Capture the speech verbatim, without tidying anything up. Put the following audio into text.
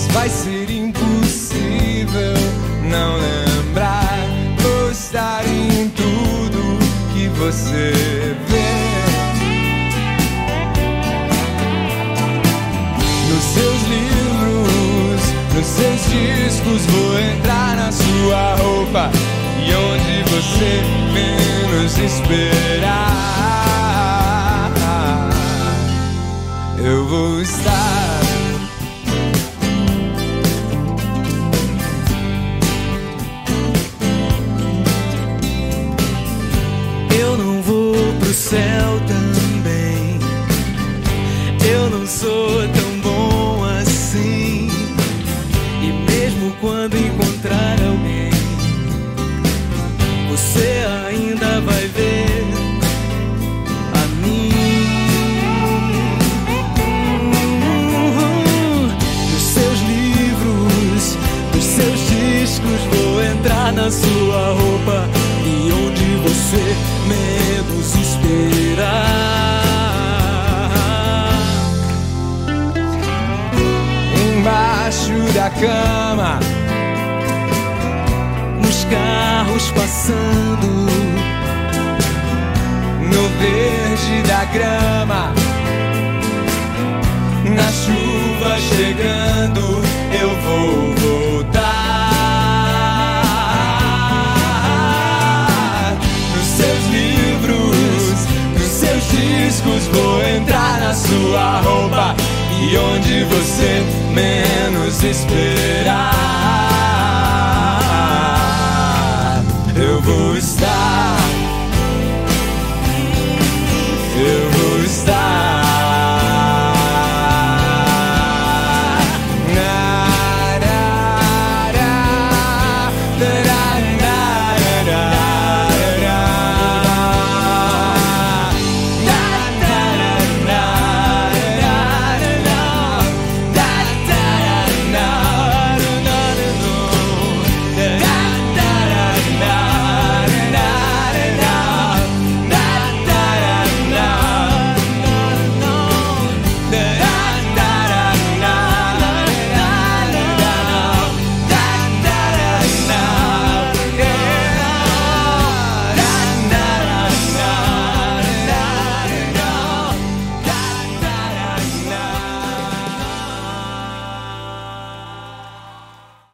vai ser impossível não lembrar ou estar em tudo que você vê. Nos seus livros, nos seus discos, vou entrar na sua roupa e onde você menos esperar, eu vou estar. Eu não vou pro céu também, eu não sou tão bom assim. E mesmo quando encontrar alguém, você ainda vai ver a mim. Nos seus livros, nos seus discos, vou entrar na sua roupa e onde você menos esperar. Embaixo da cama, nos carros passando, no verde da grama, na chuva chegando, eu vou voltar. Nos seus livros, nos seus discos, vou entrar na sua roupa e onde você menos espera,